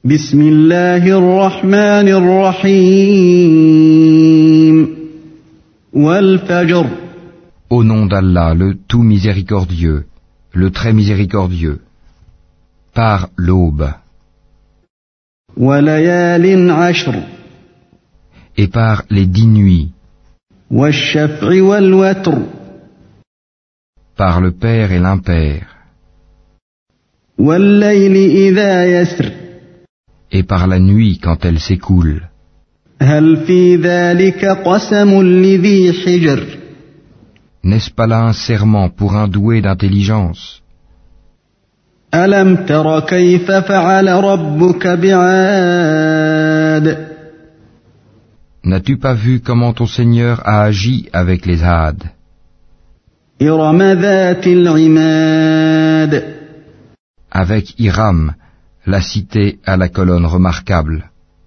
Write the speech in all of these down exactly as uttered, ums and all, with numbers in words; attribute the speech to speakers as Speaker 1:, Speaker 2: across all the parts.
Speaker 1: بسم الله الرحمن الرحيم والفجر.
Speaker 2: Au nom d'Allah, le tout miséricordieux, le très miséricordieux. Par l'aube.
Speaker 1: وليال عشر.
Speaker 2: Et par les dix nuits.
Speaker 1: والشفع والوتر.
Speaker 2: Par le père et l'impair.
Speaker 1: والليل إذا يسر.
Speaker 2: Et par la nuit quand elle s'écoule.
Speaker 1: هل في ذلك قسم لذي حجر.
Speaker 2: N'est-ce pas là un serment pour un doué d'intelligence?
Speaker 1: ألم تر كيف فعل ربك بعاد.
Speaker 2: N'as-tu pas vu comment ton Seigneur a agi avec les Had?
Speaker 1: إرم ذات العماد.
Speaker 2: Avec Hiram, la cité à la colonne remarquable.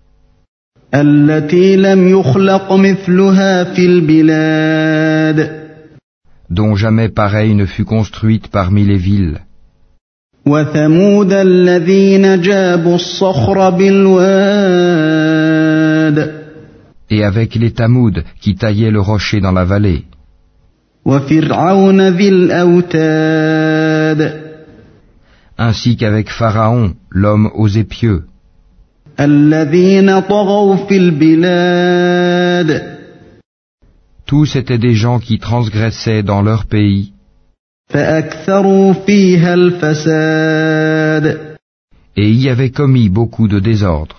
Speaker 1: التي لم يخلق مثلها في البلاد.
Speaker 2: Dont jamais pareille ne fut construite parmi les villes.
Speaker 1: وثمود الذين جابوا الصخر بالواد.
Speaker 2: Et avec les Tamouds qui taillaient le rocher dans la vallée.
Speaker 1: وفرعون ذي الأوتاد.
Speaker 2: Ainsi qu'avec Pharaon, l'homme aux épieux.
Speaker 1: الذين طغوا في البلاد.
Speaker 2: Tous étaient des gens qui transgressaient dans leur pays.
Speaker 1: فأكثروا فيها الفساد.
Speaker 2: Et y avaient commis beaucoup de désordre.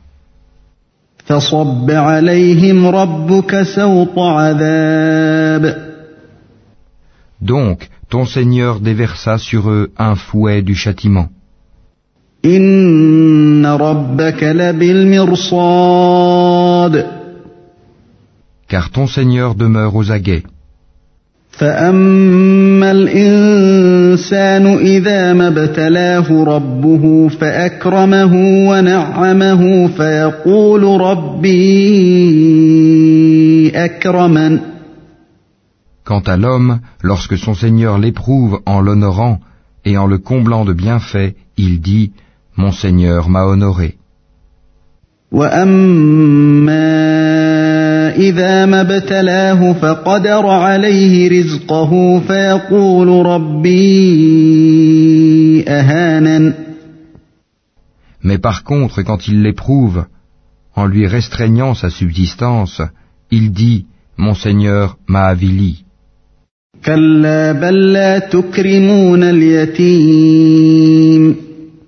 Speaker 1: فصب عليهم ربك سوط عذاب.
Speaker 2: Donc, ton Seigneur déversa sur eux un fouet du châtiment.
Speaker 1: إن ربك لبالمرصاد.
Speaker 2: Car ton Seigneur demeure aux aguets.
Speaker 1: فأما الإنسان إذا ما ابتلاه ربه فأكرمه ونعمه فيقول ربي أكرمن.
Speaker 2: Quant à l'homme, lorsque son Seigneur l'éprouve en l'honorant et en le comblant de bienfaits, il dit « Mon Seigneur m'a honoré ».
Speaker 1: وأما إذا ما ابتلاه فقدر عليه رزقه فيقول ربي أهانن.
Speaker 2: Mais par contre, quand il l'éprouve, en lui restreignant sa subsistance, il dit « Mon Seigneur m'a avili ».
Speaker 1: كلا بل لا تكرمون اليتيم.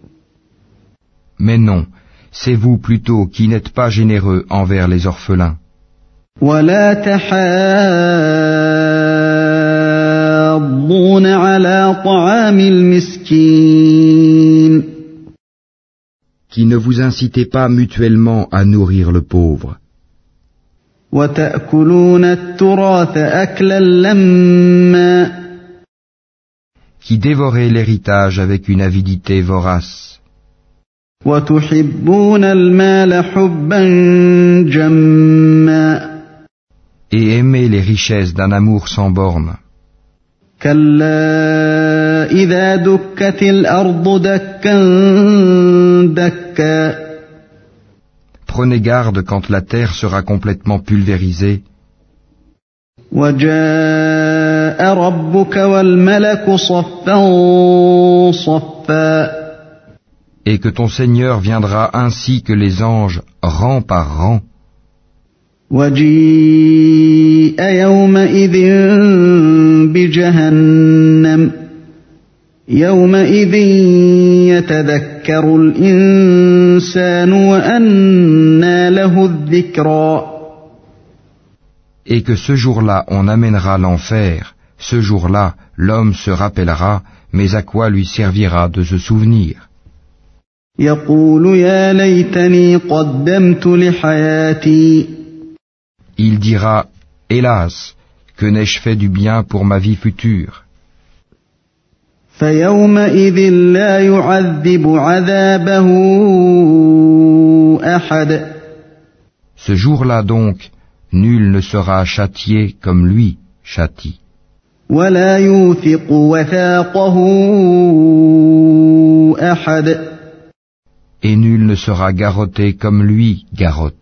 Speaker 2: Mais non, c'est vous plutôt qui n'êtes pas généreux envers les orphelins.
Speaker 1: ولا تحاضون على طعام المسكين.
Speaker 2: Qui ne vous incitez pas mutuellement à nourrir le pauvre.
Speaker 1: وتأكلون التراث أكلا لما.
Speaker 2: Qui dévorez l'héritage avec une avidité vorace.
Speaker 1: وتحبون المال حبا جما.
Speaker 2: Et aimez les richesses d'un amour sans borne.
Speaker 1: كلا إذا دكت الأرض دكا دكا.
Speaker 2: Prenez garde quand la terre sera complètement pulvérisée.
Speaker 1: وجاء ربك والملك صفا صفا.
Speaker 2: Et que ton Seigneur viendra ainsi que les anges, rang par rang.
Speaker 1: وجيء يومئذ بجهنم. يومئذ يتذكر الإنسان وأنى له الذكرى.
Speaker 2: Et que ce jour-là on amènera l'enfer, ce jour-là l'homme se rappellera, mais à quoi lui servira de se souvenir?
Speaker 1: يقول يا ليتني قدمت لحياتي.
Speaker 2: Il dira, hélas, que n'ai-je fait du bien pour ma vie future?
Speaker 1: فيومئذ لا يعذب عذابه أحد.
Speaker 2: Ce jour-là donc, nul ne sera châtié comme lui châtie.
Speaker 1: ولا يوثق وثاقه أحد.
Speaker 2: et nul ne sera garrotté comme lui garrotte.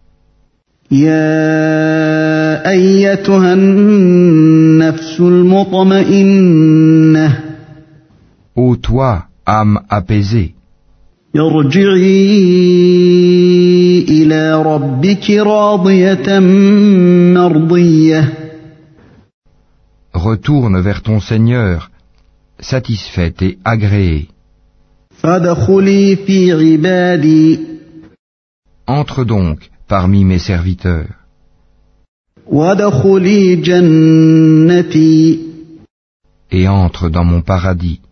Speaker 1: يا أيتها النفس المطمئنة
Speaker 2: Ô toi, âme apaisée,
Speaker 1: ارجعي إلى ربك راضية مرضية
Speaker 2: retourne vers ton Seigneur, satisfaite et agréée.
Speaker 1: فادخلي في عبادي
Speaker 2: Entre donc parmi mes serviteurs,
Speaker 1: وادخلي جنتي
Speaker 2: et entre dans mon paradis.